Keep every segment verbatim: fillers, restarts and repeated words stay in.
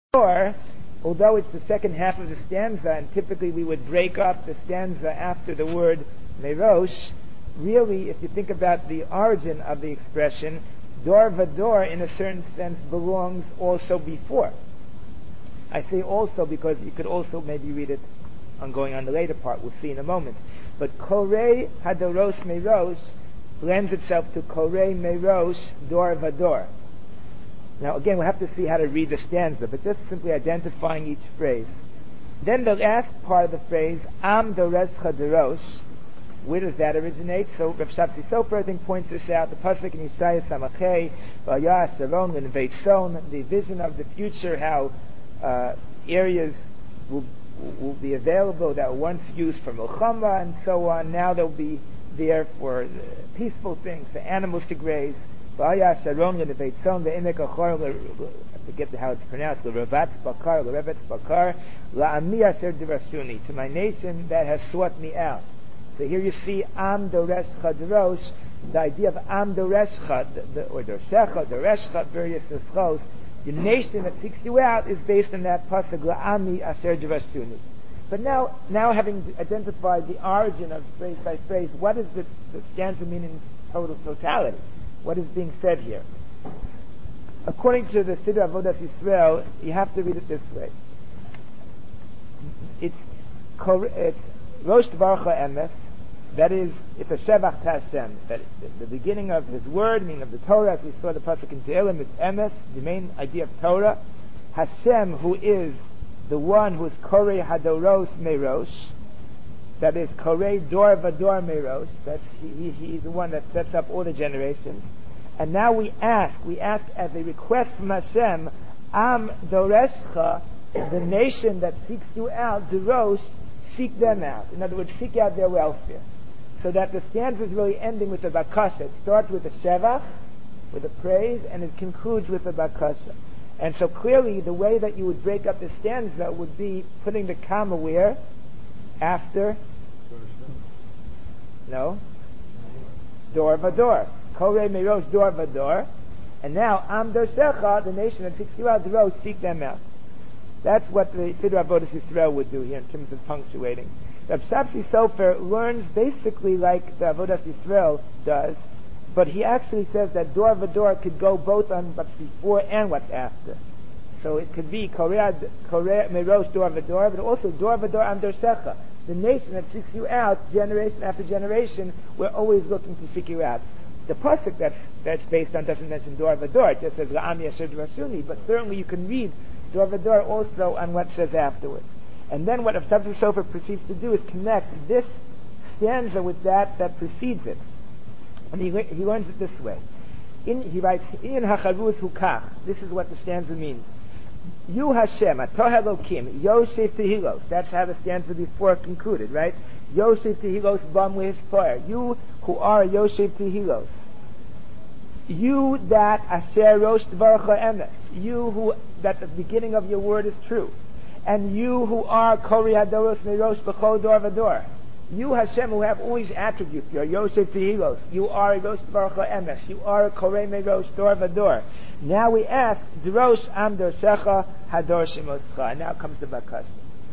Or, although it's the second half of the stanza, and typically we would break up the stanza after the word merosh, really, if you think about the origin of the expression, dor vador, in a certain sense, belongs also before. I say also because you could also maybe read it on going on the later part. We'll see in a moment. But korei hadoros merosh lends itself to korei merosh dor vador. Now again, we'll have to see how to read the stanza, but just simply identifying each phrase. Then the last part of the phrase, am dorescha derosh, where does that originate? So Rav Shabtai Sofer, I think, points this out. The pasuk in Yeshaya Samachei, Vayas Sharon V'Nevei Son, the vision of the future, how uh, areas will, will be available that were once used for milchama and so on. Now they'll be there for uh, peaceful things, for animals to graze. Vayas Sharon V'Nevei Son, Ve'emek Achor, I forget how it's pronounced, L'Revatz Bakar, L'Revetz Bakar, La'ami Asher Dirashuni, to my nation that has sought me out. So here you see Am Dorescha Derosh, the idea of Am Dorescha, or Dorescha, Dorescha, various eschos. The nation that seeks you out is based on that pasuk La'ami Asher Dirashuni. But now, now having identified the origin of phrase by phrase, what does the, the stanza mean in total totality? What is being said here? According to the Siddur Avodas Yisrael, you have to read it this way. It's, it's Rosh Dvarcha Emes, that is, it's a Shevach to Hashem, that the, the beginning of His Word, meaning of the Torah, as we saw the pasuk in Tehillim, is Emes, the main idea of Torah. Hashem, who is the one who is Korei Hadoros Merosh, that is Korei Dor Vador Merosh, that's, he, he, he's the one that sets up all the generations. And now we ask, we ask as a request from Hashem, Am Dorescha, the nation that seeks you out, Derosh, seek them out. In other words, seek out their welfare. So that the stanza is really ending with a bakasha. It starts with a shevach, with a praise, and it concludes with a bakasha. And so clearly the way that you would break up the stanza would be putting the comma where? After? No? Dor vador. Korei merosh dor vador. And now, Am Dorescha, the nation that seeks you out, Derosh, seek them out. That's what the Siddur Avodas Yisrael would do here in terms of punctuating. Rav Shabtai Sofer learns basically like the Avodas Yisrael does, but he actually says that Dor Vador could go both on what's before and what's after. So it could be Korei Merosh Dor Vador, but also Dor Vador Am Dorescha. The nation that seeks you out, generation after generation, we're always looking to seek you out. The pasuk that's, that's based on doesn't mention Dor Vador, it just says La'ami Asher Dirashuni, but certainly you can read Dor Vador also on what says afterwards. And then what Rav Shabtai Sofer proceeds to do is connect this stanza with that that precedes it. And he, he learns it this way. In, he writes, In hacharus hukach. This is what the stanza means. You Hashem, atoh Elokim, Yosef Tehilos. That's how the stanza before concluded, right? Yosef Tehilos bam lehispar. You who are Yosef Tehilos. You that Asher Rosh Dvarcha Emes. You who, that the beginning of your word is true. And you who are Korei Hadoros Merosh B'chol Dor Vador. You Hashem who have all these attributes. You are Yosef Tehilos. You are Rosh Dvarcha Emes. You are Korei Merosh Dor Vador. Now we ask, Derosh Am Dorescha Hador Shemoscha. And now comes the bakasha.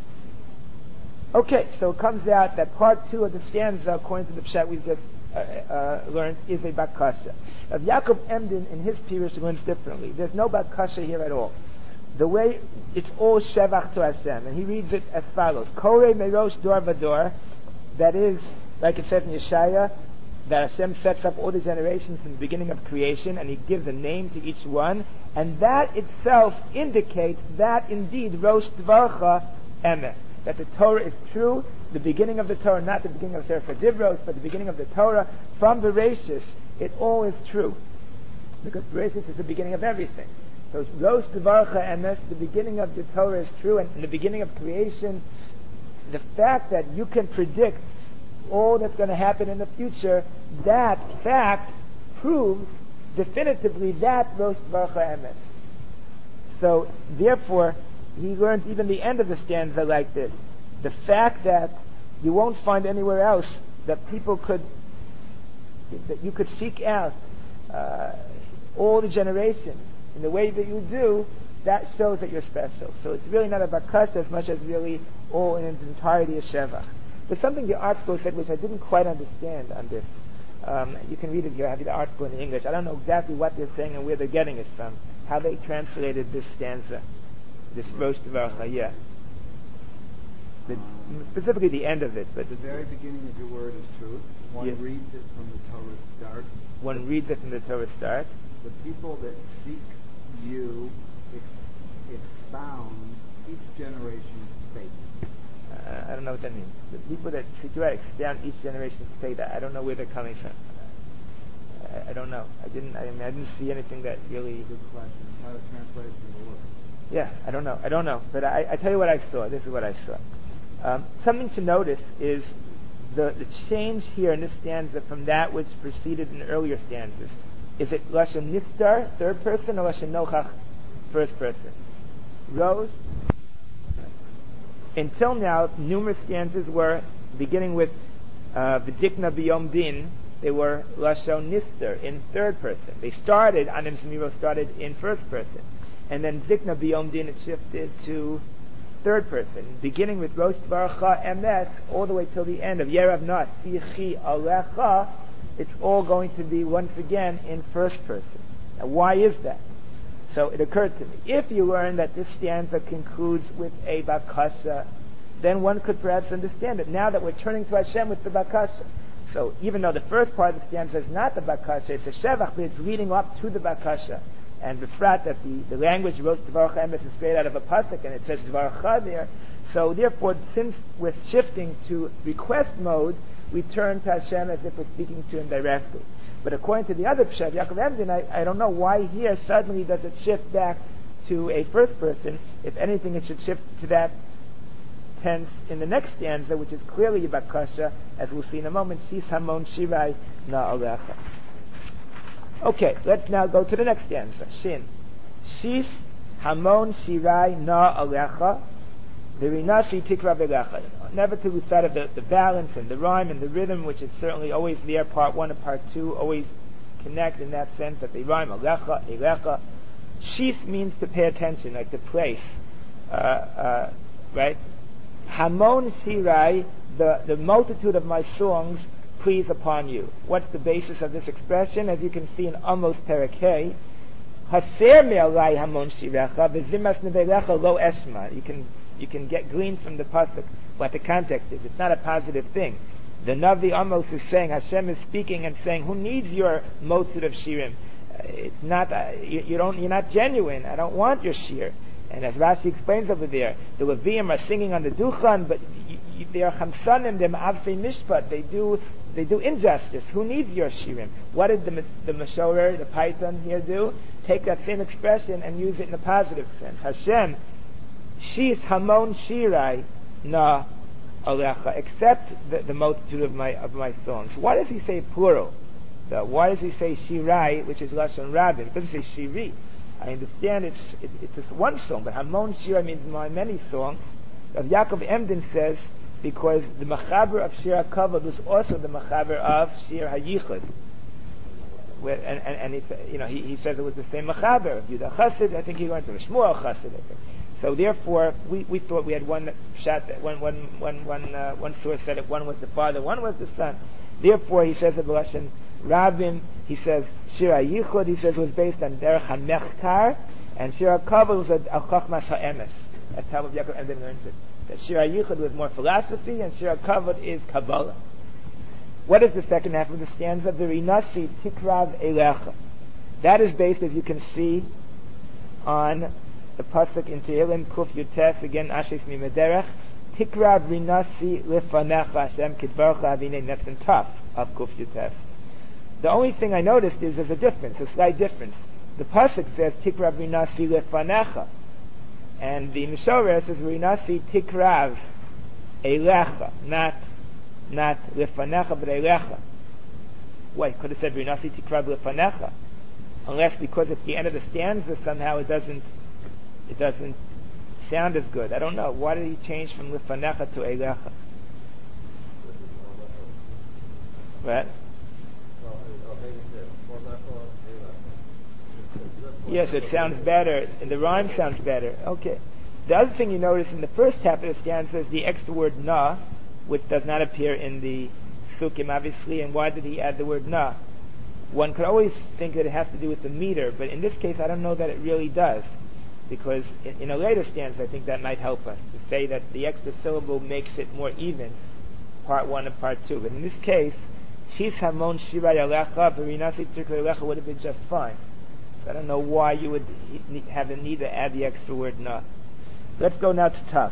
Okay, so it comes out that part two of the stanza, according to the pshat we just uh, uh, learned, is a bakasha. Of Yaakov Emden in his Pirush learns differently. There's no bakasha here at all. The way it's all shevach to Hashem, and he reads it as follows: Korei Merosh Dor Vador. That is, like it says in Yeshaya, that Hashem sets up all the generations from the beginning of creation, and He gives a name to each one, and that itself indicates that indeed Rosh Dvarcha Emes, that the Torah is true. The beginning of the Torah, not the beginning of Sefer Divros, but the beginning of the Torah from Bereshis, it all is true, because Bereshis is the beginning of everything. So Rosh Dvarcha Emes, the beginning of the Torah is true, and in the beginning of creation, the fact that you can predict all that's going to happen in the future, that fact proves definitively that Rosh Dvarcha Emes. So therefore, he learns even the end of the stanza like this. The fact that you won't find anywhere else that people could, that you could seek out uh, all the generations in the way that you do, that shows that you're special. So it's really not a bakasha as much as really all in its entirety a shevach. There's something the article said which I didn't quite understand on this. Um, you can read it here. I have the article in English. I don't know exactly what they're saying and where they're getting it from. How they translated this stanza, this Rosh Tvarcha, yeah. The, specifically the end of it, but the very beginning of your word is truth. One yeah. reads it from the Torah start. One reads it from the Torah start. The people that seek you ex- expound each generation's faith. Uh, I don't know what that means. The people that seek you out expound each generation's faith. I don't know where they're coming from. I, I don't know. I didn't. I, mean, I didn't see anything that really. Good question. How to translate the word? Yeah, I don't know. I don't know. But I, I tell you what I saw. This is what I saw. Um, something to notice is the, the change here in this stanza from that which preceded in earlier stanzas. Is it Lashon Nistar, third person, or Lashon Nochach, first person? Rose? Until now, numerous stanzas were, beginning with uh, V'dikna b'yom din, they were Lashon Nistar, in third person. They started, Anim Semiro started in first person. And then Zikna b'yom din, it shifted to third person, beginning with Rosh Tvarcha Emes, all the way till the end of Yerav Na Sichi Alecha. It's all going to be once again in first person. Now, why is that? So it occurred to me, if you learn that this stanza concludes with a bakasha, then one could perhaps understand it. Now that we're turning to Hashem with the bakasha, so even though the first part of the stanza is not the bakasha, it's a shevach, but it's leading up to the bakasha. And befrat that the, the language Rosh Tvarcha Emes is straight out of a pasuk, and it says Tvarcha there. So therefore, since we're shifting to request mode, we turn to Hashem as if we're speaking to Him directly. But according to the other Pshat, Yaakov Emden, I, I don't know why here suddenly does it shift back to a first person. If anything, it should shift to that tense in the next stanza, which is clearly Bakasha, as we'll see in a moment. Shis Hamon Shirai Na Alecha. Okay, let's now go to the next stanza. Shin. Shis Hamon Shirai Na Alecha Virinasi Tikra Velecha. Never to lose sight of the, the balance and the rhyme and the rhythm, which is certainly always there. Part one and part two always connect in that sense that they rhyme. Alecha, Elecha. Shis means to pay attention, like to place. Uh, uh, right? Hamon Shirai, the, the multitude of my songs, please upon you. What's the basis of this expression? As you can see in almost Parakeh, Haser me'alai hamon shirecha v'zimas nevelecha lo esma. You can you can get glean from the pasuk what the context is. It's not a positive thing. The Navi Amos is saying, Hashem is speaking and saying, who needs your motzid of shirim? Uh, it's not uh, you, you don't you're not genuine. I don't want your shir. And as Rashi explains over there, the Levium are singing on the Duchan, but you, you, they are chamsanim, they're ma'avsei mishpat. They do they do injustice. Who needs your shirim? What did the the Mashorer, the Python here do? Take that same expression and use it in a positive sense. Hashem, shis hamon shirai na alecha, except the, the multitude of my of my songs. Why does he say plural? The, why does he say shirai, which is lashon rabin? It doesn't say shiri. I understand it's it, it's just one song, but Hamon Shira means my many songs. As Yaakov Emden says, because the Machaber of Shir HaKavod was also the Machaber of Shir HaYichud. Where, and and, and he, you know, he, he says it was the same Machaber of Yudah Chassid. I think he went to Shmuel Chassid. I think. So therefore, we, we thought we had one shot, one one one one uh, one source said it. One was the father, one was the son. Therefore, he says it Lashon Rabin. He says Shir HaYichud, he says, was based on Derech HaMechkar, and Shir HaKavod was Al Chachmas HaEmes. That's how Yaakov Emden learns it. That Shir HaYichud was more philosophy, and Shir HaKavod is Kabbalah. What is the second half of the stanza? Virinasi Tikrav Elecha. That is based, as you can see, on the pasuk in Tehillim Kuf Yutes, again Ashes Mimederech. Tikrav Rinasi Lefanecha Hashem Kidvarcha Avine Netzin Taf of Kuf Yutes. The only thing I noticed is there's a difference, a slight difference. The pasuk says Tikrav Rinasi Lefanecha, and the Mishorer says Rinasi Tikrav Elecha, not not Lefanecha but Elecha. Why could have said Rinasi Tikrav Lefanecha, unless because at the end of the stanza somehow it doesn't it doesn't sound as good. I don't know. Why did he change from Lefanecha to Elecha? What? Yes, it sounds better. And the rhyme sounds better. Okay. The other thing you notice in the first half of the stanza is the extra word na, which does not appear in the Sukkim, obviously. And why did he add the word na? One could always think that it has to do with the meter, but in this case, I don't know that it really does, because in, in a later stanza, I think that might help us to say that the extra syllable makes it more even, part one and part two. But in this case, Shis Hamon Shira Yalecha V'rinasi Tzirka Yalecha would have been just fine. So I don't know why you would have the need to add the extra word na. Let's go now to Taf.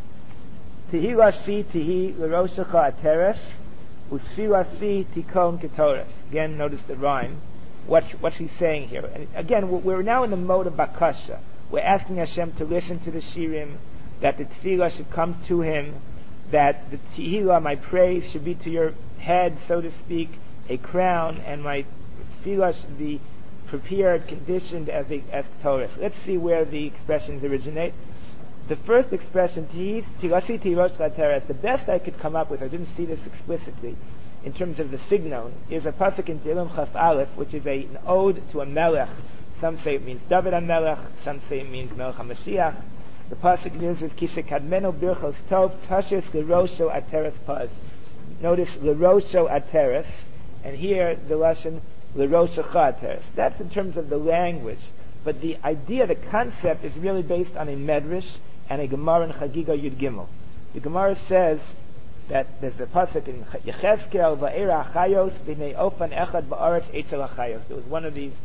Tihi Rasi Tihi L'Roshacha Ateres Usfi Rasi Tikon Ketores. Again, notice the rhyme. What's, what's he saying here? And again, we're now in the mode of Bakasha. We're asking Hashem to listen to the Shirim, that the Tefillah should come to Him, that the Tehillah, my praise, should be to your head, so to speak, a crown, and my Tefillah should be prepared, conditioned as a as Torah. So let's see where the expressions originate. The first expression, Tirasi Tirosh Chateres, the best I could come up with, I didn't see this explicitly, in terms of the signon, is a pasuk in Tehillim Chaf Aleph, which is a, an ode to a melech. Some say it means David HaMelech, some say it means Melech HaMashiach. The pasuk is Kisekadmeno Birchos Tov Tashes L'Rosho Ateres Paz. Notice L'Rosho Ateres, and here the Lashon L'Roshacha Ateres. That's in terms of the language, but the idea, the concept, is really based on a medrash and a Gemara in Chagiga Yud Gimel. The Gemara says that there's a pasuk in Yechezkel Va'era Achayos B'nei Ofan Echad Ba'aretz Eitzel Achayos. There was one of these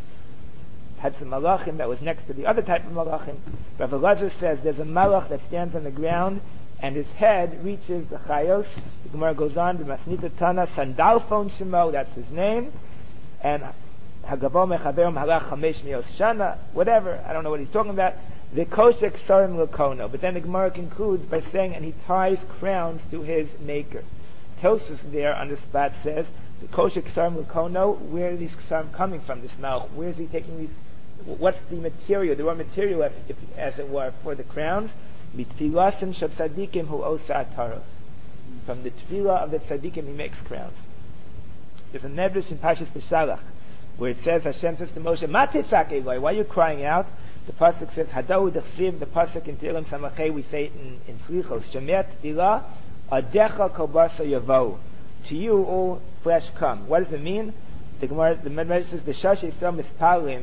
types of malachim that was next to the other type of malachim. Rav Elazar says there's a malach that stands on the ground and his head reaches the Chayos. The Gemara goes on, the Masnita Tana Sandalphon Shemo, that's his name, and Hagavo Mechaverim Halach Chamesh Mios Shana, whatever, I don't know what he's talking about. The Koshek Sarim Lakono. But then the Gemara concludes by saying, and he ties crowns to his maker. Tosfos there on the spot says, the Koshek Sarim Lakono, where are these Sarim coming from, this Malch? Where is he taking these? What's the material, the raw material, if, if, as it were, for the crowns? Mitfilasim shel tzadikim hu osa ataros. From the tefillah of the tzadikim he makes crowns. There's a medrash in Parshas Beshalach where it says, Hashem says to Moshe, Ma titzak Eloi, why are you crying out? The pasuk says, Hadau d'chsiv, the pasuk in Tehillim Samachay, we say it in, in Slichos, Shemer tefillah, adecha kol basa yavou. To you all flesh come. What does it mean? The Gemara, the medrash says, the Shash Yisrael mispalim.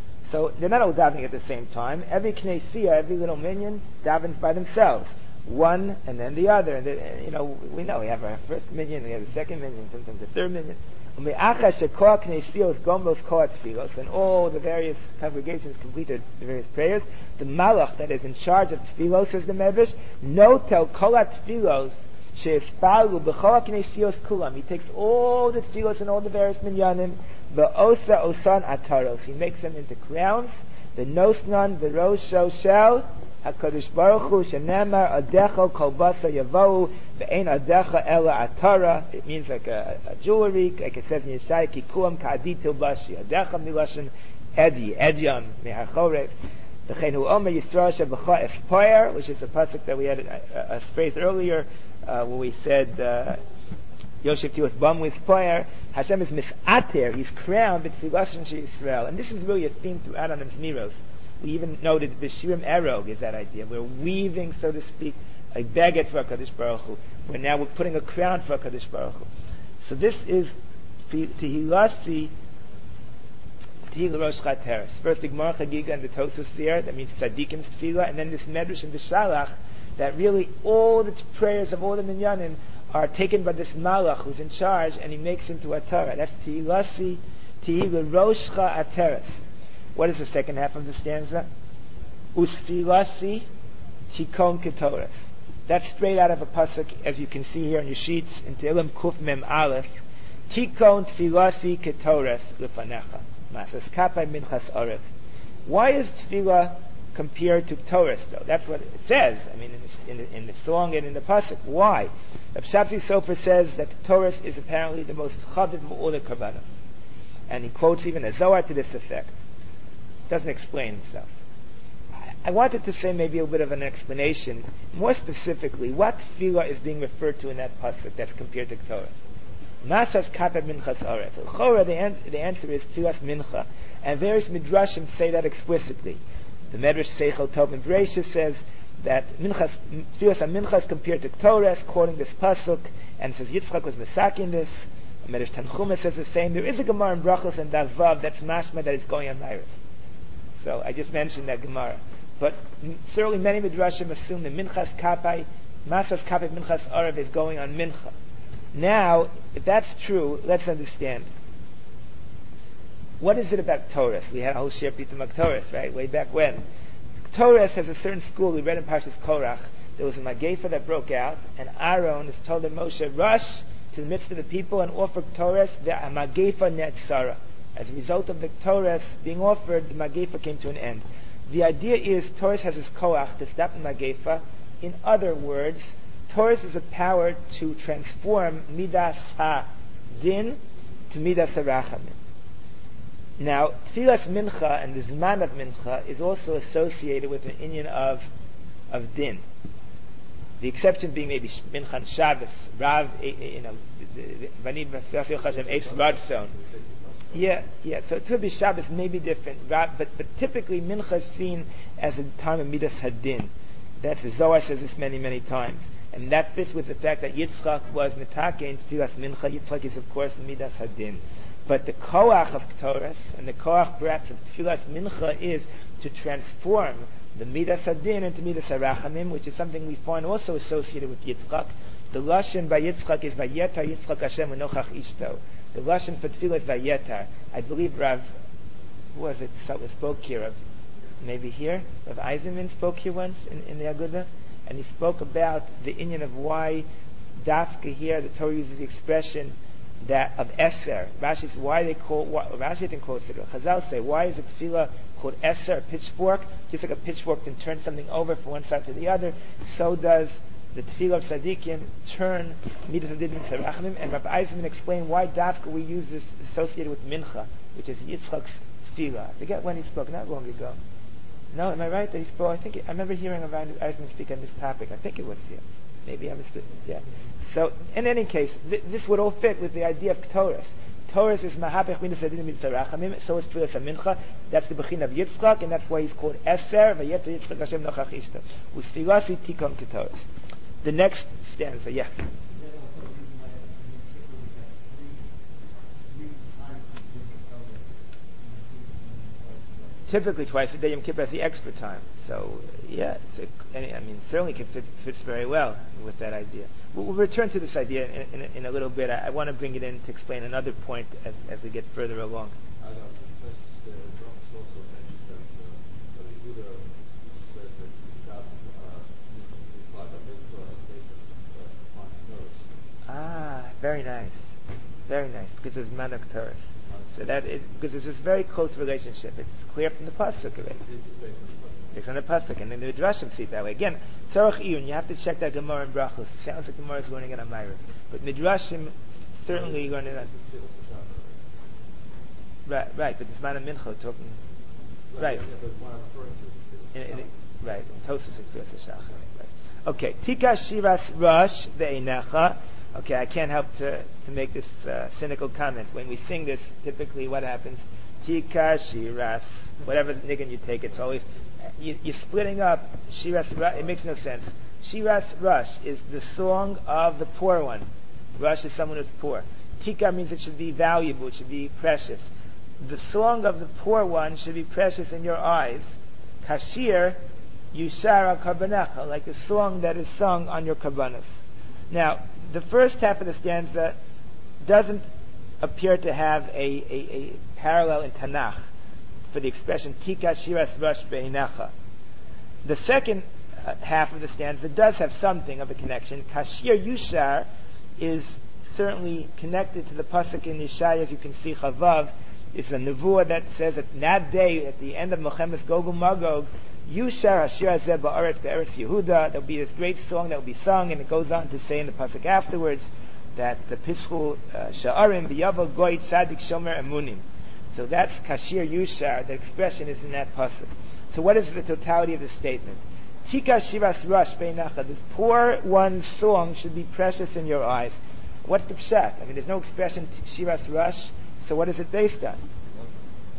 So they're not all davening at the same time. Every knessia, every little minion, davens by themselves. One and then the other. And the, you know, we know we have our first minion, we have the second minion, sometimes the third minion. And all the various congregations completed the various prayers. The malach that is in charge of tefillos, says the medrash, no tel kolat tefillos she'espalu b'chol knesios kulam. He takes all the tefillos and all the various minyanim, V'osa osan ataros. He makes them into crowns. The nosnan, the rosho shel, HaKadosh Baruch Hu, shenemar adecho kol basa yavou, ve'ein adecha ela atara. It means like a, a jewelry, like it says in Yeshaya, ki kuam ka'adi tilbashi. Adecha milashon edi, edyam, me'achorek. V'chein hu omer yisrael shebecha espoyer, which is a pasuk that we had a, a, a phrase earlier, uh, where we said, uh, Yosef Tiwas Bam with fire. Hashem is misater. He's crowned with Tfilasin Yisrael, and this is really a theme throughout on the Zmiros. We even noted the Shirim Erog is that idea. We're weaving, so to speak, a baguette for HaKadosh Baruch Hu. We're now we're putting a crown for HaKadosh Baruch Hu. So this is Tehilasi Tehillah Rosh Chateres. First the Gemara Chagiga and the Tosfos there. That means Tzadikim's Tefillah, and then this Medrash and the Shalach. That really all the prayers of all the minyanim are taken by this malach who's in charge, and he makes into a Torah. That's Tehilasi, Tehillah Roshcha Ateres. What is the second half of the stanza? Usfilasi, Tikon Ketores. That's straight out of a pasuk, as you can see here on your sheets, in Tehillim Kuf Mem Aleph. Tikon Tfilasi Ketores Lefanecha. Masas Kapai Minchas Oref. Why is Tefillah compared to Torah though? That's what it says. I mean, in the, in the, in the song and in the pasuk. Why? Rav Shapsi Sofer says that Torah is apparently the most chaviv of all the karbanos, and he quotes even a Zohar to this effect. Doesn't explain himself. I, I wanted to say maybe a bit of an explanation. More specifically, what tefillah is being referred to in that pasuk that's compared to Torah? Masas kapet minchas aretz. The, an- the answer is tefillas mincha. And various midrashim say that explicitly. The Medrash Seichel Tov and Bereishis says that Minchas, Tfilas HaMincha is compared to Torah, quoting this pasuk, and says Yitzchak was Mesakin this. Medrash Tanchuma says the same. There is a Gemara in Brachos and Davav that's mashma that it's going on Ma'ariv. So I just mentioned that Gemara. But certainly many midrashim assume that Minchas Kapai, Masas Kapai Minchas Arav is going on Mincha. Now, if that's true, let's understand. What is it about Torah? We had a whole share piece of Torah, right? Way back when. Torah has a certain school. We read in Parshas Korach. There was a Magefa that broke out, and Aaron is told that Moshe rush to the midst of the people and offer Torah. The Magefa netzara. As a result of the Torah being offered, the Magefa came to an end. The idea is Torah has this koach to stop the Magefa. In other words, Torah is a power to transform Midas Ha-Din to Midas Ha-Rachamim. Now, Tfilas Mincha and the Zman of Mincha is also associated with an inyan of of Din. The exception being maybe Mincha and Shabbos, Rav, you know, Vanim Vasil Hashem Eis Radson. Yeah, yeah. So to be Shabbos may be different, but but typically Mincha is seen as a time of Midas Hadin. That's the Zohar says this many many times, and that fits with the fact that Yitzchak was Netake in Tfilas Mincha. Yitzchak is of course Midas Hadin. But the koach of Ktoras and the koach perhaps of Tfilas Mincha is to transform the Midas Hadin into Midas Harachamim, which is something we find also associated with Yitzchak. The Lashon by Yitzchak is Vayetar Yitzchak Hashem Unochach Ishto. The Lashon for Tfilah is Vayetar. I believe Rav, who was it, spoke here of, maybe here, Rav Eisenman spoke here once in, in the Agudah, and he spoke about the inyan of why Dafka here, the Torah uses the expression that of Eser. Rashi says why they call why, Rashi didn't call it Siddur. Chazal say why is a tefillah called Eser, a pitchfork? Just like a pitchfork can turn something over from one side to the other, so does the tefillah of Tzadikim turn Midas Hadin into Rachamim. And Rabbi Eisenman explained why Dafka we use this associated with Mincha, which is Yitzchak's tefillah. I forget when he spoke, not long ago. No, am I right that he spoke? I think it, I remember hearing Rabbi Eisenman speak on this topic. I think it was here. Maybe I missed yeah. So, in any case, th- this would all fit with the idea of Ktoras. Ktoras is Mahapech Midas Hadin Mitzvah Rachamim, so is Tfilas HaMincha. That's the Bechin of Yitzchak, and that's why he's called Eser, Vayetar Yitzchak Hashem Nochach Ishto. Ustfilasi Tikon Ktoras. The next stanza, yeah. Typically twice a day, Yom Kippur is the extra time. So, yeah, it's a, I mean, certainly it fit, fits very well with that idea. We'll, we'll return to this idea in, in, in a little bit. I, I want to bring it in to explain another point as, as we get further along. Ah, very nice. Very nice, because there's Manak Torah. So that is, because there's this very close relationship. It's clear from the pasuk already. It's on the pasuk, and then the Midrashim see it that way. Again, Tzarech Iyun, you have to check that Gemara in Brachos. It sounds like Gemara is learning it on Ma'ariv, but Midrashim certainly learn it on. Right, right, but it's Mana Mincha talking. Right. In, in, right. Tosus is Shachar. Right. Okay. Tika Shiras Rosh Ve'enecha. Okay, I can't help to, to make this uh, cynical comment. When we sing this, typically what happens? Tika, Shiras, whatever niggin you take, it's always, you, you're splitting up Shiras, Rush, it makes no sense. Shiras Rush is the song of the poor one. Rush is someone who's poor. Tika means it should be valuable, it should be precious. The song of the poor one should be precious in your eyes. Kashir, Yushar al Karbanecha, like a song that is sung on your karbanas. Now, the first half of the stanza doesn't appear to have a, a, a parallel in Tanakh for the expression Tika Shiras Rosh Be'enecha. The second uh, half of the stanza does have something of a connection. Kashir Yushar is certainly connected to the pasuk in Yeshaya, as you can see, Chavav. It's a nevuah that says that that day, at the end of Milchemes Gog uMagog, Yushar Hashir Hazeh Ba'aretz Be'eretz Yehuda. There'll be this great song that will be sung, and it goes on to say in the pasuk afterwards that the Pischu Sha'arim B'Yavo Goy Tzadik Shomer Emunim. So that's Kashir Yushar. The expression is in that pasuk. So what is the totality of the statement? Tika Shiras Rosh Be'enecha. This poor one's song should be precious in your eyes. What's the pshat? I mean, there's no expression Shiras Rosh. So what is it based on?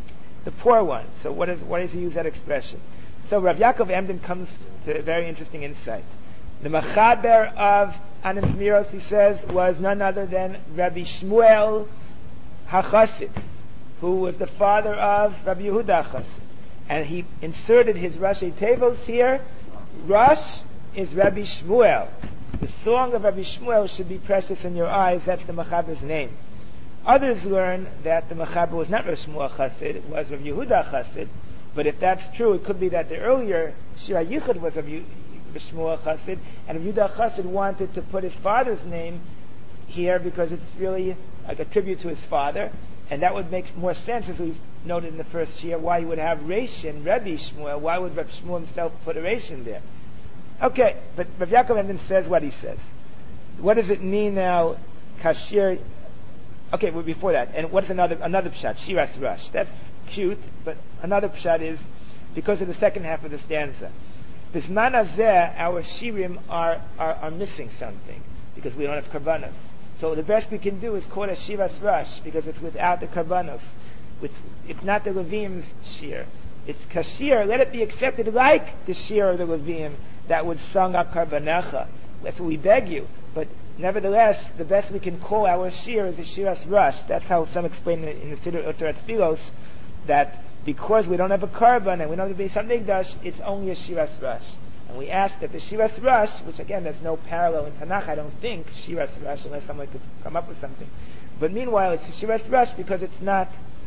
the poor one. So what is, why does he use that expression? So Rav Yaakov Emden comes to a very interesting insight. The Machaber of Anim Miros, he says, was none other than Rabbi Shmuel HaChassid, who was the father of Rabbi Yehuda HaChassid. And he inserted his Rashi Tevos here. Rosh is Rabbi Shmuel. The song of Rabbi Shmuel should be precious in your eyes. That's the Machaber's name. Others learn that the Machaber was not Rabbi Shmuel Chassid, it was Rabbi Yehuda Chassid. But if that's true, it could be that the earlier Shir HaYichud was Rabbi Shmuel Chassid, and Rabbi Yehuda Chassid wanted to put his father's name here because it's really like a tribute to his father, and that would make more sense, as we've noted in the first year, why he would have Reshin, Rabbi Shmuel. Why would Rabbi Shmuel himself put a Reshin there? Okay, but Rav Yaakov Emden says what he says. What does it mean now, Kashir? Okay, well, before that, and what's another another pshat? Shiras Rush. That's cute, but another pshat is because of the second half of the stanza. Bisman hazeh, our shirim are, are are missing something because we don't have karbanos. So the best we can do is call it a Shiras Rush because it's without the karbanos. With, it's not the Levim's shir. It's kashir. Let it be accepted like the shir of the Levim that would sung up karbanecha. That's what we beg you. But nevertheless, the best we can call our shir is the Shiras Rush. That's how some explain it in the Siddur Uterat Tfilos, that because we don't have a karban and we don't have a Beis Hamikdash, it's only a Shiras Rush. And we ask that the Shiras Rush, which again there's no parallel in Tanakh, I don't think, Shiras Rush, unless someone could come up with something. But meanwhile, it's a Shiras Rush because it's not,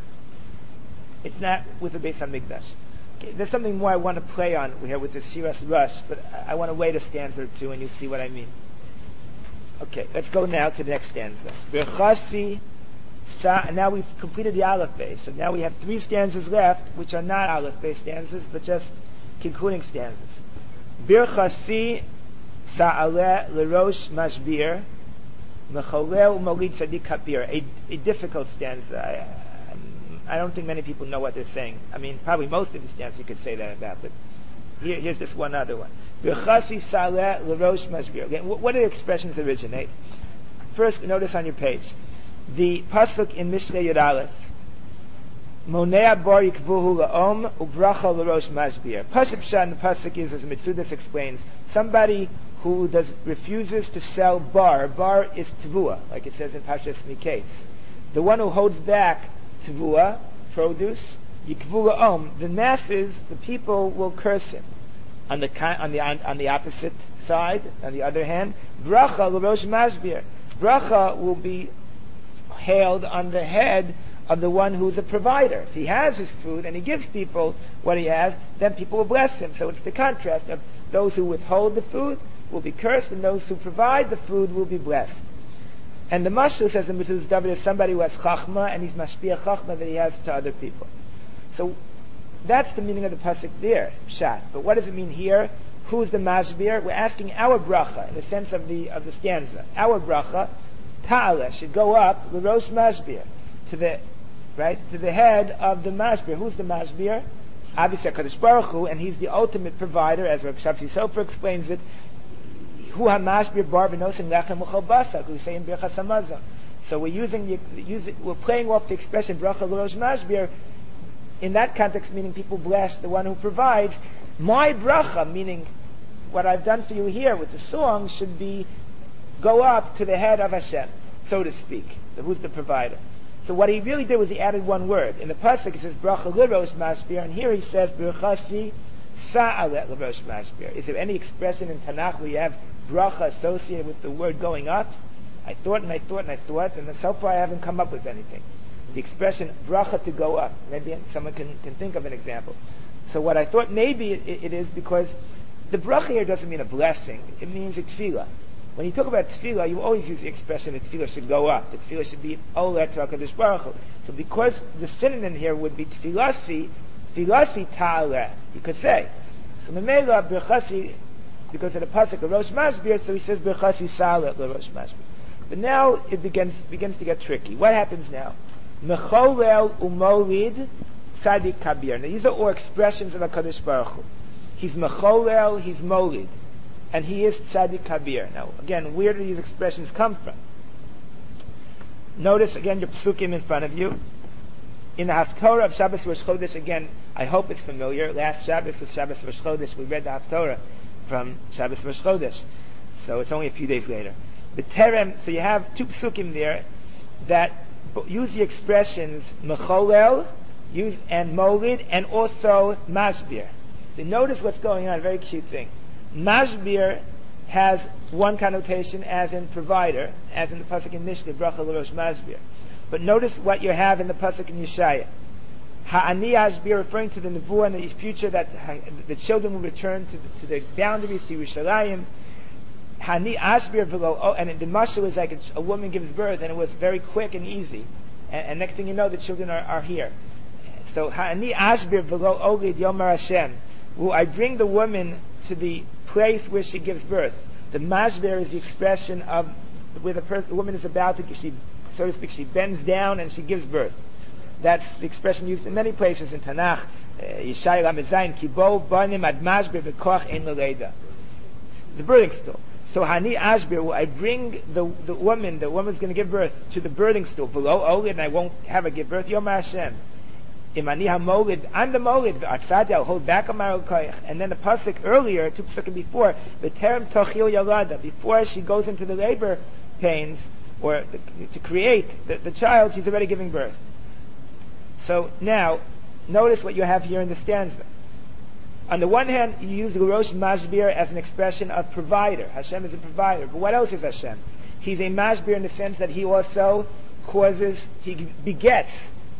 it's not with the Beis Hamikdash. Okay, there's something more I want to play on here with the Shiras Rush, but I, I want to wait a stanza or two and you see what I mean. Okay, let's go now to the next stanza. Birchasi, sa, now we've completed the Aleph Beis, so now we have three stanzas left, which are not Aleph Beis stanzas, but just concluding stanzas. Birchasi sa'aleh l'rosh mashbir mecholel u'molid tzadik kapir. A, a difficult stanza. I, I don't think many people know what they're saying. I mean, probably most of the stanzas you could say that about, but here, here's this one other one. Birchasi sa'aleh l'rosh mashbir. Again, what, what do the expressions originate? First, notice on your page. The pasuk in Mishlei Yud Aleph, Monea bar yikvuhu la'om ubracha l'rosh mashbir. Pasuk pshat in the pasuk is, as Mitzudas explains, somebody who does refuses to sell bar. Bar is tvua, like it says in Pashas Miketz. The one who holds back tvua, produce, yikvu la'om. The masses, the people, will curse him. On the on the on the opposite side, on the other hand, bracha l'rosh mashbir. Bracha will be hailed on the head of the one who's a provider. If he has his food and he gives people what he has, then people will bless him. So it's the contrast of those who withhold the food will be cursed, and those who provide the food will be blessed. And the mashal says in Mitzvah David is somebody who has chachma and he's mashpia chachma that he has to other people. So that's the meaning of the pasuk there, pshat. But what does it mean here? Who's the mashbir? We're asking our bracha in the sense of the of the stanza. Our bracha, ta'ala, should go up the rosh mashbir to the right to the head of the mashbir. Who's the mashbir? Obviously HaKadosh Baruch Hu, and he's the ultimate provider, as Rav Shabsi Sofer explains it. Hu hamashbir bar v'nosim lechem u'chol basak, we say in Birchas Hamazon. So we're using the, using, we're playing off the expression bracha l'rosh mashbir in that context, meaning people bless the one who provides. My bracha, meaning what I've done for you here with the song, should be go up to the head of Hashem, so to speak, who's the provider. So what he really did was he added one word. In the pasuk it says bracha l'rosh mashbir, and here he says birchasi sa'alet l'rosh mashbir. Is there any expression in Tanakh where you have bracha associated with the word going up? I thought and I thought and I thought, and so far I haven't come up with anything. The expression bracha to go up. Maybe someone can, can think of an example. So what I thought maybe it, it is because the bracha here doesn't mean a blessing. It means a tefillah. When you talk about tefillah, you always use the expression that tefillah should go up. The tefillah should be olet to HaKadosh Baruch Hu. So because the synonym here would be tefillasi, tefillasi ta'aleh, you could say. So memela birchasi, because of the pasuk of Rosh Mashbir, so he says birchasi sa'aleh l'rosh mashbir. But now it begins begins to get tricky. What happens now? Mecholel umolid tzadik kabir. Now these are all expressions of HaKadosh Baruch Hu. He's mecholel, he's molid, and he is tzadik kabir. Now again, where do these expressions come from? Notice again your psukim in front of you. In the Haftorah of Shabbos Rosh Chodesh, again, I hope it's familiar. Last Shabbos was Shabbos Rosh Chodesh. We read the Haftorah from Shabbos Rosh Chodesh. So it's only a few days later. The Terem, so you have two psukim there that use the expressions Mecholel use, and Molid, and also Mashbir. So notice what's going on, a very cute thing. Mashbir has one connotation as in provider, as in the pasuk in Mishnah, Bracha L'Rosh Mashbir. But notice what you have in the pasuk in Yeshaya. Ha'ani Ashbir, referring to the Nevuah and the future that the children will return to the, to the boundaries, to Yerushalayim. Ha'ani Ashbir v'lo, oh, and the mashal is like a, a woman gives birth, and it was very quick and easy. And, and next thing you know, the children are, are here. So Ha'ani Ashbir v'lo olid Yomar Hashem. Will I bring the woman to the place where she gives birth? The mashbir is the expression of where the, person, the woman is about to, she, so to speak, she bends down and she gives birth. That's the expression used in many places in Tanakh. Yeshaya Lamed Zayin, Kibo Banim Ad Mashbir V'Koch Ein L'Leida. The birthing stool. So Hani Ashbir, will I bring the the woman, the woman's going to give birth, to the birthing stool below Olid, and I won't have her give birth. Yom Hashem. Imani HaMolid, I'm the Molid, V'Atzadi, I'll hold back on my Koyach. And then the pasuk earlier, two pasukim before, V'Terem Tochil Yalada, before she goes into the labor pains, or the, to create the, the child, she's already giving birth. So now, notice what you have here in the stanza. On the one hand, you use L'Rosh Mashbir as an expression of provider. Hashem is a provider. But what else is Hashem? He's a Mashbir in the sense that he also causes, he begets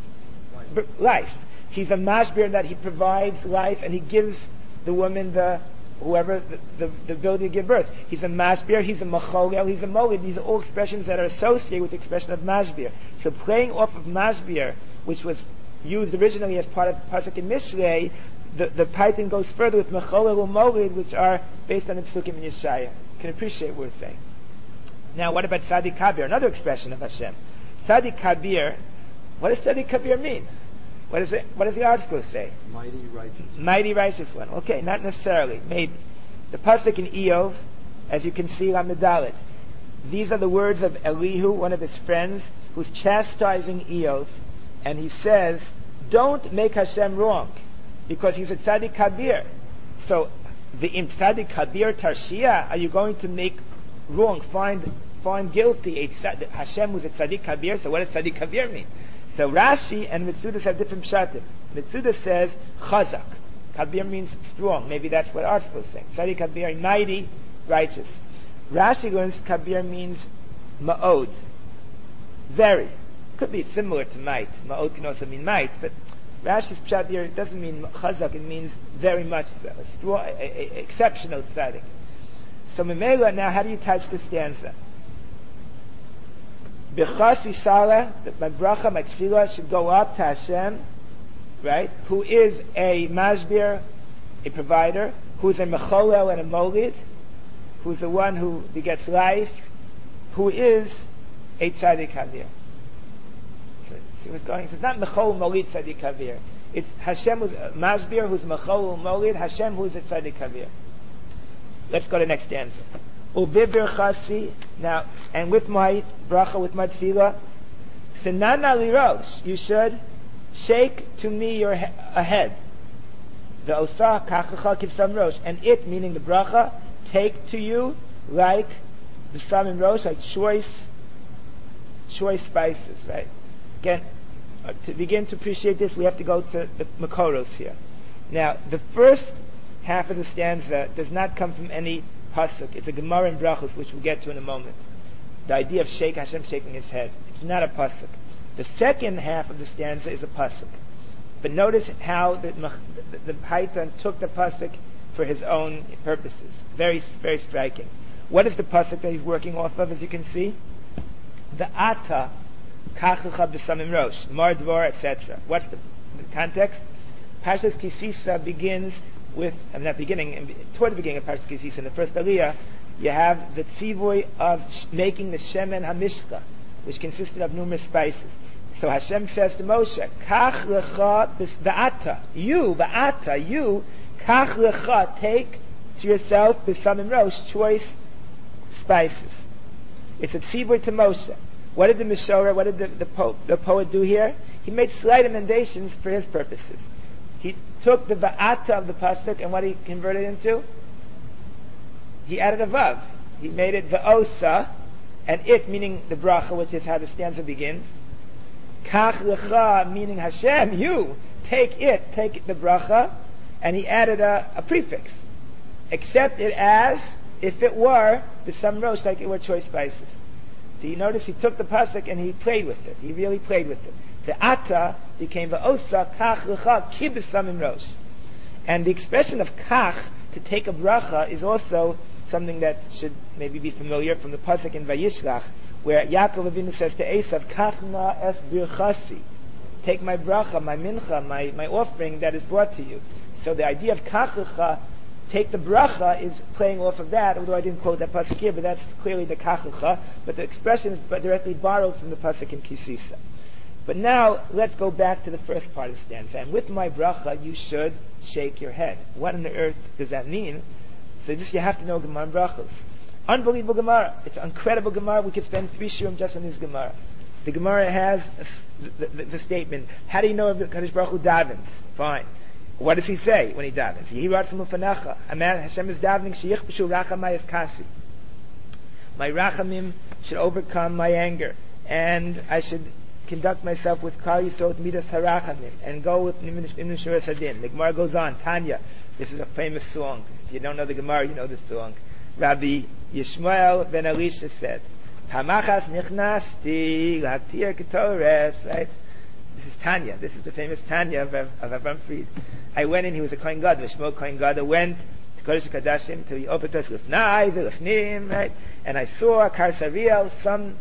life. He's a Mashbir that he provides life and he gives the woman, the whoever, the, the, the ability to give birth. He's a Mashbir, he's a Macholel, he's a Molid. These are all expressions that are associated with the expression of Mashbir. So playing off of Mashbir, which was used originally as part of Pasuk in Mishlei, the, the Python goes further with Mecholel and Molid, which are based on the Psukim in Yeshaya. You can appreciate what we're saying. Now, what about Tzadik Kabir? Another expression of Hashem. Tzadik Kabir, what does Tzadik Kabir mean? What is it? What does the article say? Mighty righteous. Mighty righteous one. Okay, not necessarily. Maybe. The Pasuk in Eov, as you can see on the Dalet, these are the words of Elihu, one of his friends, who's chastising Eov, and he says, don't make Hashem wrong, because he's a Tzadik Kabir. So, the im Tzadik Kabir Tarshia, are you going to make wrong, find find guilty a tzad, Hashem was a Tzadik Kabir? So what does Tzadik Kabir mean? So Rashi and Mitzudas have different pshatim. Mitzudas says Chazak. Kabir means strong. Maybe that's what our supposed to say. Tzadik Kabir, mighty, righteous. Rashi learns Kabir means Ma'od, very. Could be similar to might. Ma'od can also mean might, but Rashi's pshat here doesn't mean Chazak. It means very much so. A strong, a, a, exceptional tzadik. So Memela, now how do you touch the stanza? B'chas v'sala, that my bracha, my tefillah should go up to Hashem, right? Who is a mashbir, a provider, who is a mecholel and a molid, who is the one who begets life, who is a tzadik havir. So, see what's going on? So it's not mechol molid tzadik havir. It's Hashem who's a mashbir, who's mechol molid, Hashem who's a tzadik havir. Let's go to the next stanza. Ubibir chasi, now, and with my bracha, with my tefillah, senana liros, you should shake to me your he- a head. The osah kachacha kivsam rosh, and it, meaning the bracha, take to you like the samim rosh, like choice, choice spices, right? Again, uh, to begin to appreciate this, we have to go to the Makoros here. Now, the first half of the stanza does not come from any pasuk. It's a Gemara in Brachos, which we'll get to in a moment. The idea of shake, Hashem shaking his head. It's not a pasuk. The second half of the stanza is a pasuk. But notice how the, the, the Python took the pasuk for his own purposes. Very, very striking. What is the pasuk that he's working off of, as you can see? The ata, kachucha b'samim rosh, mar dvor, et cetera. What's the, the context? Parshas Kisisa begins with, I'm not beginning, toward the beginning of Parshas Kisisa, in the first aliyah, you have the tzivoy of sh- making the shemen hamishka, which consisted of numerous spices. So Hashem says to Moshe, Kach lecha b'ata, you, b'ata, you, Kach lecha, take to yourself b'samim rosh, choice spices. It's a tzivoy to Moshe. What did the Mishora, what did the, the, po- the poet do here? he made slight emendations for his purposes. He took the va'ata of the pasuk and what did he convert it into? He added a vav. He made it va'osa, and it meaning the bracha, which is how the stanza begins. Kach lecha, meaning Hashem, you take it, take the bracha, and he added a, a prefix. Accept it as if it were the some roast, like it were choice spices. So you notice he took the pasuk and he played with it. He really played with it. The ata became the osa kach lecha kibis samim rosh. And the expression of kach, to take a bracha, is also something that should maybe be familiar from the pasuk in Vayishlach, where Yaakov Avinu says to Esav, kach na es birchasi, take my bracha, my mincha, my, my offering that is brought to you. So the idea of kach lecha, take the bracha, is playing off of that, although I didn't quote that pasuk here, but that's clearly the kach lecha, but the expression is directly borrowed from the pasuk in Kisisa. But now, let's go back to the first part of the stanza. And with my bracha, you should shake your head. What on earth does that mean? So this you have to know Gemara and Brachos. Unbelievable Gemara. It's an incredible Gemara. We could spend three shiurim just on this Gemara. The Gemara has a, the, the, the statement, how do you know if the Kadosh Baruch Hu davens? Fine. What does he say when he davens? He writes from Ufanacha. A man, Hashem is davening, Sheyich b'shu rachamai es kasi. My rachamim should overcome my anger. And I should conduct myself with Kal Yisrael Midas Harachamim and go with Nimim Shuras Hadin. The Gemara goes on, Tanya. This is a famous song. If you don't know the Gemara, you know this song. Rabbi Yishmael ben Elisha said, Hamachas nichnasti l'haktir ketores, right? This is Tanya. This is the famous Tanya of, of Avram Fried. I went in, he was a Kohen Gadol, Shmuel Kohen Gadol, went to Kodesh HaKodashim till he opened us Lifnai, V'Lifnim, right? And I saw Kar Sariel, some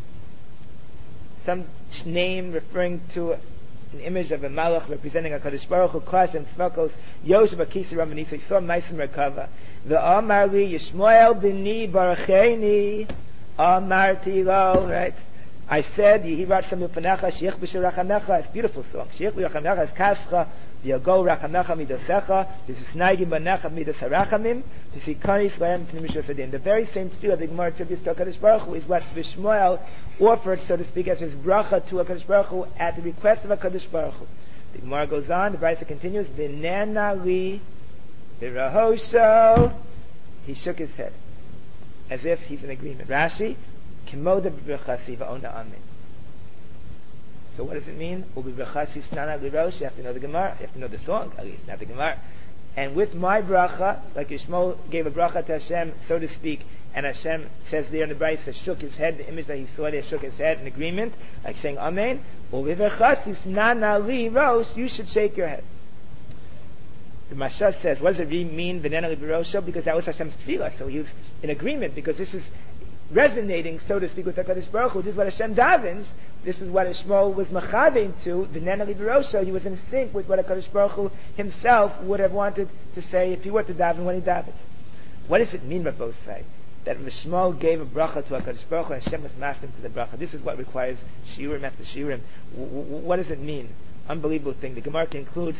some name referring to an image of a malach representing a Kadosh Baruch Hu, Klash and Tzvakos, Yosef Akisa Ramanisa. He saw nice and Merkava. The Amarli Yishmael b'ni baracheni Amarti lo, right? I said, Yehi Rat Shem Yupanecha, Sheich B'Shir Rachamecha. It's a beautiful song. Sheich B'Shir Rachamecha is Kascha, V'Yago Rachamecha Midosecha, This is Snaigi Banecha Midos Harachamim, This is Kanis V'Yam P'nim Mishra Sadin. The very same steel of the Gemara attributes to HaKadosh Baruch Hu is what Vishmoel offered, so to speak, as his bracha to HaKadosh Baruch Hu at the request of HaKadosh Baruch Hu. The Gemara goes on, the Brisa continues, V'nena li V'rahosho. He shook his head, as if he's in agreement. Rashi, Kimoda b'brachasi va'ona amin. So what does it mean? U'b'brachasi snana l'rosh. You have to know the Gemara. You have to know the song, at least, not the Gemara. And with my bracha, like Yishmael gave a bracha to Hashem, so to speak, and Hashem says there in the Brisa, shook his head, the image that he saw there shook his head in agreement, like saying Amen. U'b'brachasi snana l'rosh. You should shake your head. The Mashal says, what does it really mean, V'nena l'rosho? Because that was Hashem's tefillah. So he was in agreement, because this is resonating, so to speak, with HaKadosh Baruch Hu. This is what Hashem davens. This is what Shmuel was machavein to. V'nena l'rosho. He was in sync with what HaKadosh Baruch Hu himself would have wanted to say if he were to daven when he davens. What does it mean, by both say? That Shmuel gave a bracha to HaKadosh Baruch Hu and Hashem was masking to the bracha. This is what requires shiurim after shiurim. What does it mean? Unbelievable thing. The Gemara concludes,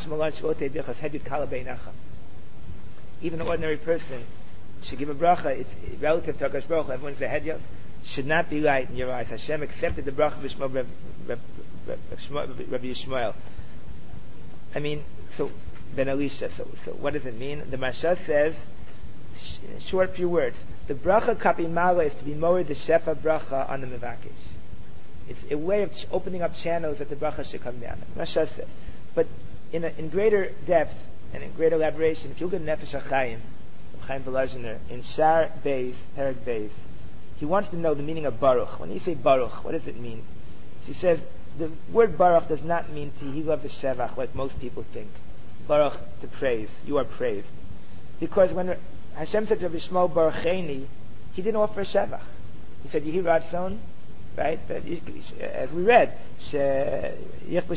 even an ordinary person should give a bracha. It's relative to HaKadosh Baruch Hu. Everyone's a hedyot. Should not be light in your eyes. Hashem accepted the bracha of Yishmael, Rabbi Yishmael. I mean, so Ben Elisha. So, so what does it mean? The Mashal says, sh- short few words. The bracha kapimala is to be more the shefa bracha on the mevakish. It's a way of ch- opening up channels that the bracha should come down. Mashal says, but in a, in greater depth and in greater elaboration, if you look at Nefesh HaChaim, Chaim Volozhiner, in Shar Beis, Perek Beis, he wants to know the meaning of Baruch. When you say Baruch, what does it mean? He says the word Baruch does not mean Tehillah v'Shevach like most people think. Baruch, to praise. You are praised. Because when Hashem said to Yishmael Barucheni, he didn't offer a Shevach. He said Yehi Ratzon, right? As we read, he didn't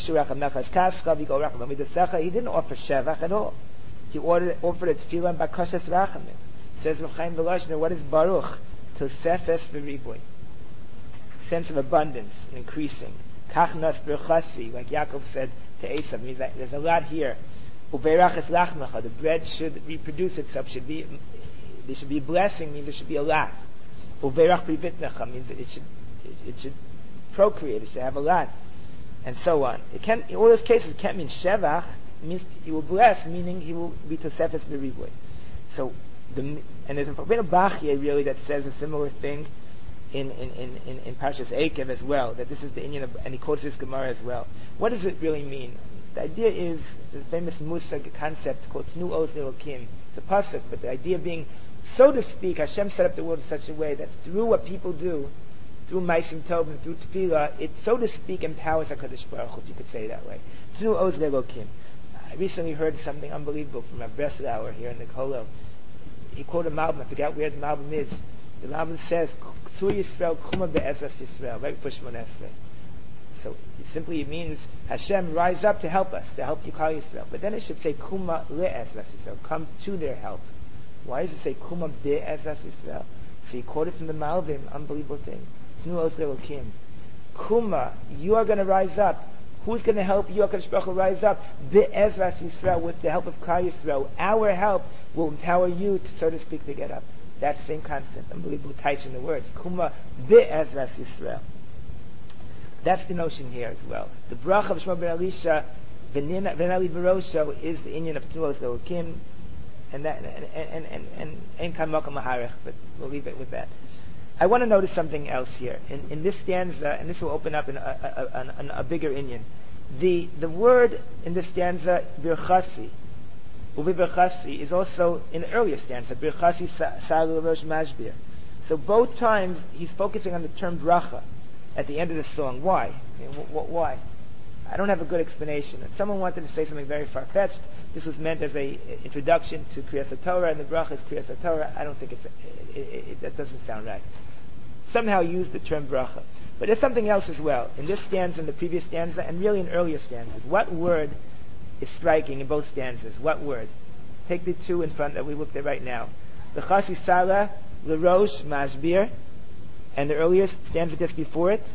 offer Shevach at all. He ordered, offered a tefillah and bakashas rachamim. Says Chaim Volozhiner, what is Baruch? Tosefes v'riboy. Sense of abundance and increasing. Kachnas b'rchasi, like Yaakov said to Esav, means that there's a lot here. Ubeirach es lachmecha, the bread should reproduce itself, should be, there should be a blessing, means there should be a lot. Ubeirach b'vitnecha, means that it should, it, it should procreate, it should have a lot. and so on. It can, in all those cases, it can't mean shevach. It means he will bless, meaning he will be tosefes b'rivoy. So, the, and there's a Rabbeinu Bachya really that says a similar thing in in in in, in Parshas Eikev as well. That this is the Inyan of, and he quotes this Gemara as well. What does it really mean? The idea is the famous Musag concept called Tnu Oz Elokim. It's a pasuk, but the idea being, so to speak, Hashem set up the world in such a way that through what people do, through Maisim Tov and through Tefillah, it, so to speak, empowers HaKadosh Baruch Hu, if you could say it that way. Tnu Oz Elokim. I recently heard something unbelievable from a Breslauer here in the Kollel. He quoted a Malbim, I forgot where the Malbim is. The Malbim says, Ksur Yisrael Kuma Be'ezras Yisrael, right before Shemon Esrei. So it simply means Hashem rise up to help us, to help Yikal Yisrael. But then it should say Kuma Le'ezras Yisrael, come to their help. Why does it say Kuma Be'ezras Yisrael? So he quoted from the Malbim, unbelievable thing. Tnu Oz Elokim. Kuma, you are going to rise up. Who's going to help you, HaKadosh Baruch Hu, rise up? Be'ezras Yisrael, with the help of Klal Yisrael. Our help will empower you, to, so to speak, to get up. That same concept, unbelievable tight in the words. Kuma be'ezras Yisrael. That's the notion here as well. The bracha of Shmuel ben Elisha, V'nali V'rosho, is the Inyan of Tnu Oz Elokim, and that, and and and and Ein Kan Makom Laharech, but we'll leave it with that. I want to notice something else here. In, in this stanza, and this will open up in a, a, a, a bigger Inyan. The the word in this stanza, Birchasi, Uvi Birchasi, is also in the earlier stanza, Birchasi Salu Rosh Mashbir. So both times he's focusing on the term bracha at the end of the song. Why? I mean, wh- wh- why? I don't have a good explanation. If someone wanted to say something very far-fetched, this was meant as a introduction to Kriyas HaTorah, and the bracha is Kriyas HaTorah. I don't think it's, it, it, it, that doesn't sound right. Somehow use the term bracha. But there's something else as well. In this stanza, in the previous stanza, and really in earlier stanzas. What word is striking in both stanzas? What word? Take the two in front that we looked at right now. The Chasi Sala, L'Rosh Mashbir, and the earlier stanza just before it.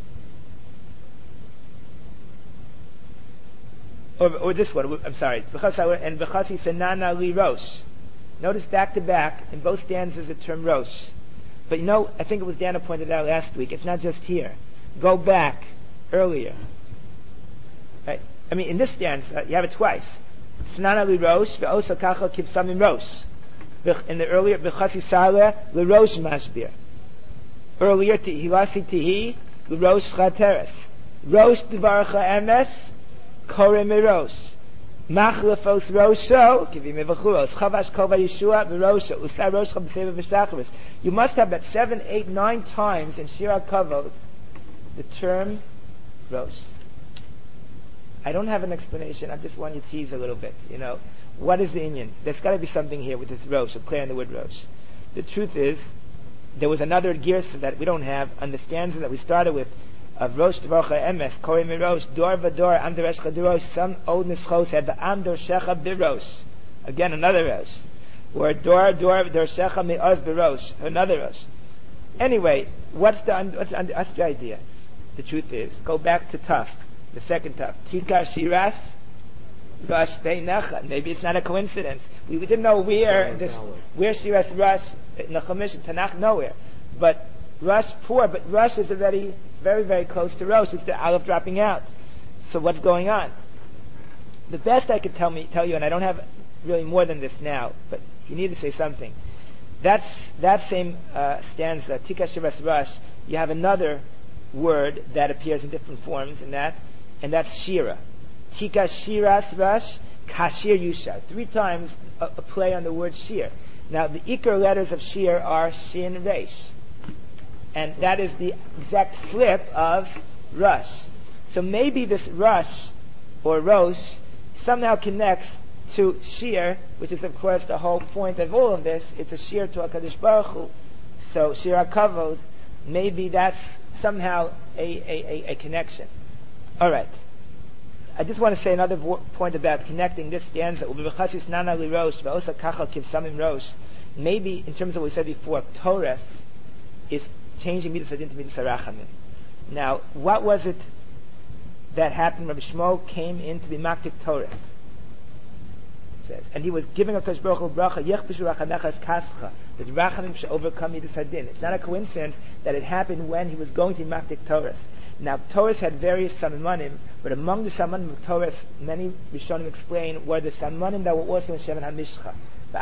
Or, or this one, I'm sorry. And B'chasi Senana Li Rosh. Notice back to back, in both stanzas the term Rosh. But you know, I think it was Dana pointed out last week, it's not just here. Go back earlier. Right? I mean, in this stanza, you have it twice. Senana Li Rosh, Ve'osa Kacha Kibsamim Rosh. In the earlier, B'chasi Saleh, Li Rosh Mashbir. Earlier, Hilasi Tihi, Li Rosh Chateres. Rosh Dvarcha Emes, Kore Mirosh. Machlefos Rosho, Kivim Evachuros. Chavash Kova Yeshua, Mirosho. Usar Rosh Chabseva V'Shacharis. You must have that seven, eight, nine times in Shir HaKavod the term Rosh. I don't have an explanation. I just want you to tease a little bit. You know, what is the Inyan? There's got to be something here with this Rosh, of clearing the word Rosh. The truth is, there was another girsa that we don't have on the stanza that we started with, of Rosh Dvarcha Emes, Kore Mirosh, Dor Vador, Am Deresh Chadirosh. Some old Nischos had the Am Dor Shecha Birosh. Again, another Rosh. Or Dor Dor Dor Shecha Me'oz Birosh. Another Rosh. Anyway, what's the what's the, what's the idea? The truth is, go back to Tuf, the second Tuf. Tikar Shiras, Rosh Be'necha. Maybe it's not a coincidence. We, we didn't know where this, where Shiras Rosh in the Chumash, Tanakh, nowhere. But Rosh Pur, but Rosh is already very, very close to Rosh. It's the Aleph dropping out. So what's going on? The best I could tell me, tell you, and I don't have really more than this now, but you need to say something. That's, that same uh, stanza, Tika Shiras Rosh, you have another word that appears in different forms in that, and that's Shira. Tika Shiras Rosh, Kashir Yusha. Three times a, a play on the word Shir. Now, the Iker letters of Shir are Shin Reish. And that is the exact flip of Rosh. So maybe this Rosh, or Rosh, somehow connects to Shir, which is of course the whole point of all of this. It's a Shir to HaKadosh Baruch Hu. So Shir HaKavod, maybe that's somehow a, a, a, a connection. Alright. I just want to say another vo- point about connecting this stanza. Maybe, in terms of what we said before, Torah is changing Midas Hadin to Midas Harachamim. Now, what was it that happened? Rabbi Shmuel came in to be Maktik Torah. Says, and he was giving a Kosh Baruch Hu bracha, Yechbishu Rachamecha es Kascha, that Rachamim should overcome Midas Hadin. It's not a coincidence that it happened when he was going to be Maktik Torah. Now, Torah had various samanim, but among the samanim of Torah, many Rishonim explain were the samanim that were also in Shemen HaMishcha.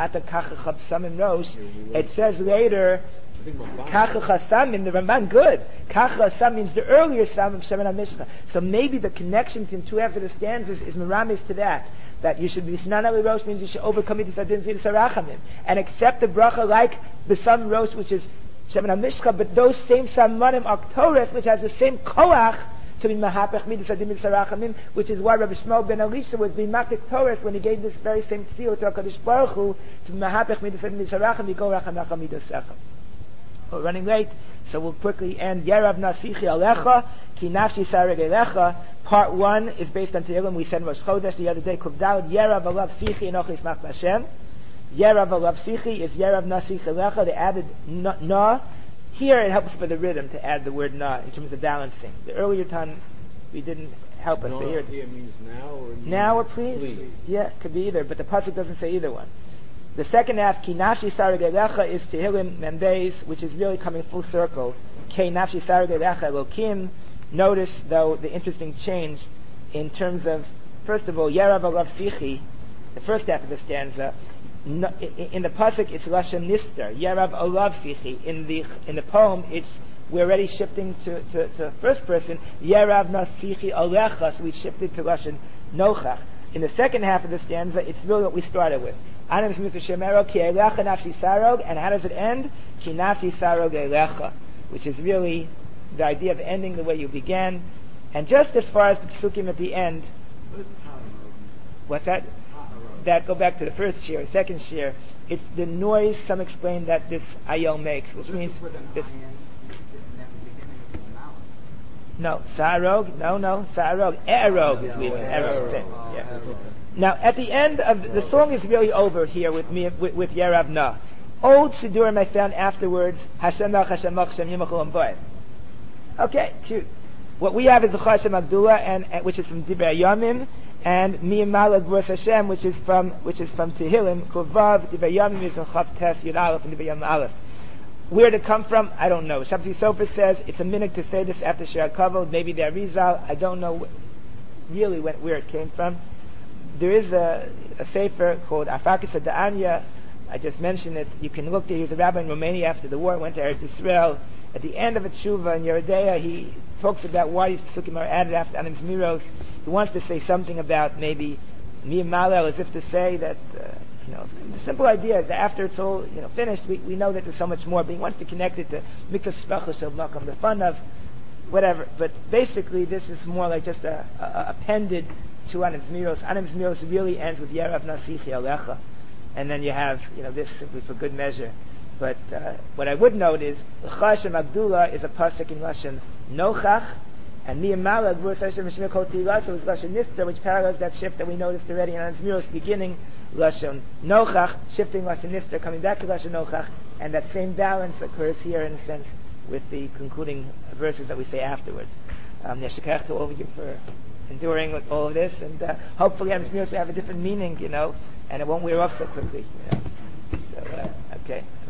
It says later, Kacha Samim, the Ramban, good. Kacha Sam means the earlier Sam of Shemen HaMishcha. So maybe the connection between two after the stanzas is Meramis to that. That you should be Snana Rosh means you should overcome it and accept the bracha like the Sam Rosh, which is Shemen HaMishcha, but those same Samanim are Torah, which has the same Koach to be Mahapech Midas Adim Sarachamim, which is why Rabbi Shmuel ben Elisha was being Makik Torah when he gave this very same seal to HaKadosh Baruch Hu to be Mahapech Midas Adim Sarachamim, Yiko Rachanacha Midas Sechem. We're running late, so we'll quickly end. Yerav Nasichi Alecha, Ki Nafshi Sareg Elecha. Part one is based on Tehillim. We said Rosh Chodesh the other day. Kuvdal Yerav Alav Sichi Enoch Yismach Hashem. Yerav Alav Sichi is Yerav Nasichi Alecha. They added na, na. Here it helps for the rhythm to add the word na in terms of balancing. The earlier time we didn't help us. No, so here, here means now or now or please? please. Yeah, could be either, but the pasuk doesn't say either one. The second half, Ki Nafshi Sareg Elecha, is Tehillim Membeis, which is really coming full circle. Ki Nafshi Sareg Elecha Elokim. Notice, though, the interesting change in terms of, first of all, Yerav Alav Sichi, the first half of the stanza. No, in the pasuk, it's Lashon Nister. Yerav Alav Sichi. In the in the poem, it's we're already shifting to, to, to first person. Yerav Nasichi Alecha. So we shifted to Lashon Nochach. In the second half of the stanza, it's really what we started with. And how does it end? Ki nafshi sarog elecha, which is really the idea of ending the way you began. And just as far as the psukim at the end, what's that? That go back to the first shir, second shir. It's the noise. Some explain that this ayol makes, which means this. No, sarog. No, no, sarog. Erog is leaving. Erog. Yeah. Now, at the end of the song is really over here with me with, with Yerav Na. Old Sidurim I found afterwards. Hashem Melch Hashem Melch Hashem Yimachol Amboy. Okay, cute. What we have is the Hashem Agdullah, and, and which is from Divrei Yamim, and Miyamala Gvurus Hashem, which is from which is from Tehillim. Kuvav Divrei Yamim is from Chav Tes Yud Aleph and Divrei Yamim Aleph. Where did it come from? I don't know. Shabtai Sofer says it's a minute to say this after Shir HaKavod. Maybe the Arizal. I don't know really when, where it came from. There is a, a sefer called Afakis Da'anya. I just mentioned it. You can look there. He was a rabbi in Romania after the war. Went to Eretz Yisrael. At the end of a tshuva in Yeridea, he talks about why these psukim are added after Anim Zmiros. He wants to say something about maybe Miyam Malel, as if to say that, uh, you know, the simple idea is that after it's all, you know, finished, we, we know that there's so much more. But he wants to connect it to Mikvah Spechus of Makam, the fun of whatever. But basically, this is more like just a, a, a appended to Anim Zmiros. Anim Zmiros really ends with Yerav Nasichi Alecha, and then you have, you know, this simply for good measure. But uh, what I would note is Chashem Agdullah is a pasuk in Lashon Nochach, and Miyamala Gvurus Hashem Mishmir Kol Tila, so it's Lashon Nister, which parallels that shift that we noticed already in Anim Zmiros, beginning Lashon Nochach, shifting Lashon Nister, coming back to Lashon Nochach, and that same balance occurs here in a sense with the concluding verses that we say afterwards. Um, Yeshikach to all of you for enduring with all of this, and uh, hopefully Anim Zmiros will have a different meaning, you know, and it won't wear off so quickly. You know. So, uh, okay.